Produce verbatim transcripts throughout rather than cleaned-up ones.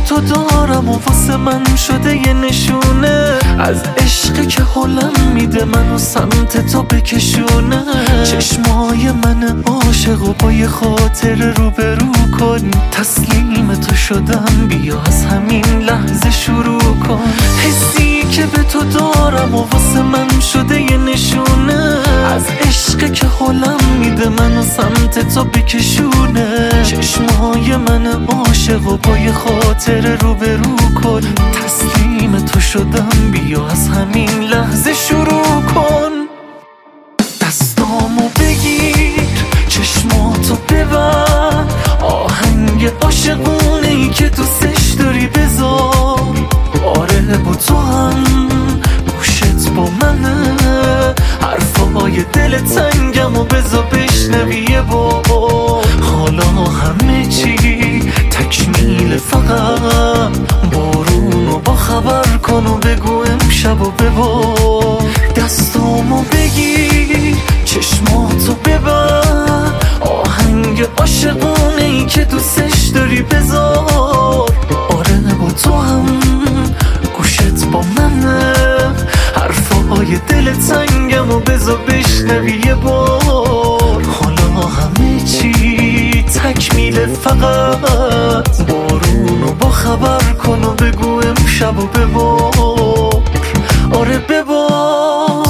تو دارم و واسه من شده یه نشونه از عشق که حالم میده منو سمت تو بکشونه. چشمای من عاشق و با یه خاطر روبرو کن، تسلیم تو شدم بیا از همین لحظه شروع کن. حسی که به تو دارم و واسه من شده یه نشونه از عشق که حالم میده منو سمت تو بکشونه. چشمای من عاشق و با یه خاطر روبرو کن، تسلیم تو شدم بیا از همین لحظه شروع کن. دستامو بگیر چشماتو ببر، آهنگ عاشقونه ای که دوستش داری بذار. آره با تو هم گوشت با منه، حرفای دل تنگم و بذار بشنوی یه بار. حالا همه چی تکمیل، فقط بارونو با خبر کن و بگو امشب و ببار. دستامو بگیر چشماتو ببر، آهنگ عاشقونه ای که دوستش داری بذار. آره با تو هم گوشت با منه، حرفای دل تنگم و بذار بشنوی یه بار. حالا همه چی تکمیل، فقط بارونو با خبر کن و بگو امشب و ببار. آره ببار.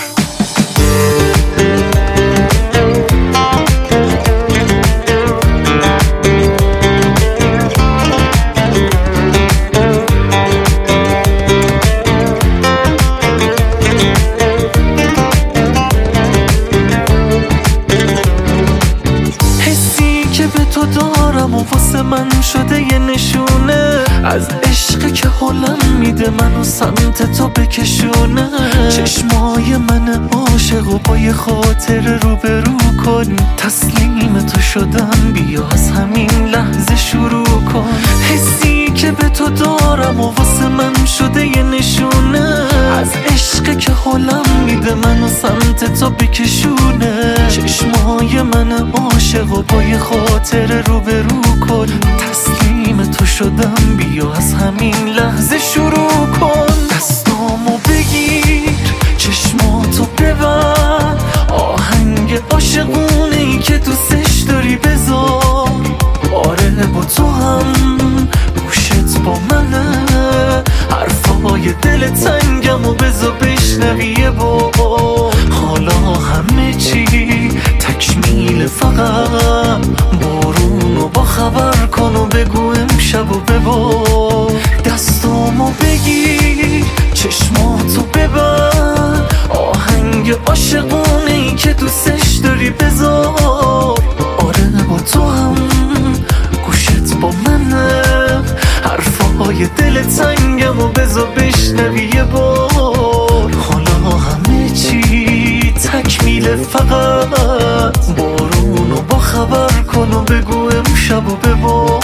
دارم و واسه من شده یه نشونه از عشق که حالم میده منو سمت تو بکشونه. چشمای من عاشق و با یه خاطر روبرو کن، تسلیم تو شدم بیا از همین لحظه شروع کن. حسی که به تو دارم و واسه من شده یه نشونه از عشق که حالم میده منو سمت تو بکشونه. چشمای من عاشق و با یه خاطر روبرو کن، تسلیم تو شدم بیا از همین لحظه شروع کن. دستامو بگیر چشماتو ببر، آهنگ عاشقونه ای که دوستش داری بذار. آره با تو هم گوشت با منه، حرفای دل تنگم و بذار بشنوی یه بار. حالا همه چی تکمیل، فقط بارونو با خبر کن و بگو امشب و ببار. دستامو بگیر چشماتو ببر، آهنگ عاشقونه ای که دوستش داری بذار. آره با تو هم گوشت با منه، حرفای دل تنگم و بذار بشنوی یه بار. حالا همه چی تکمیل، فقط بارونو با خبر کن و بگو امشب و ببار.